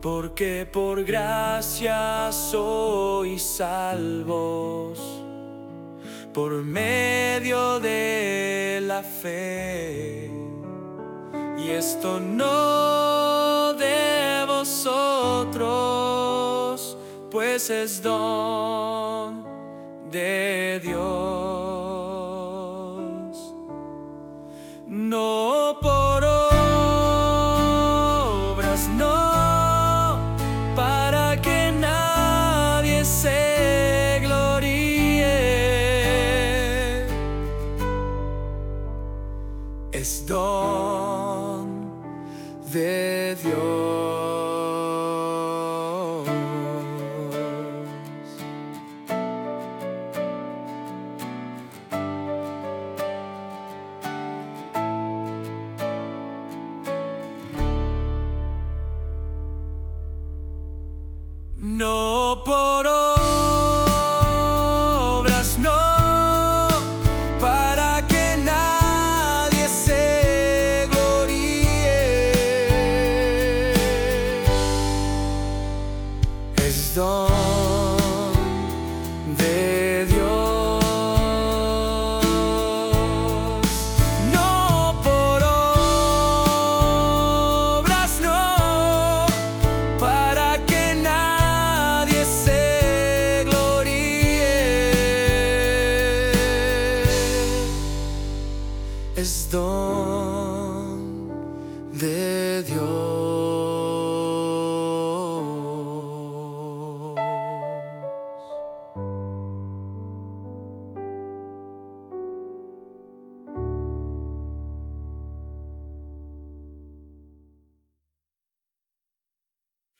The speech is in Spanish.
porque por gracia sois salvos, por medio de la fe. Y esto no de vosotros, pues es don de Dios, no por obras, no, para que nadie se gloríe. Es don de Dios. No por obras, no, para que nadie se gloríe. Es don de Dios, no por obras, no, para que nadie se gloríe. Es don de Dios.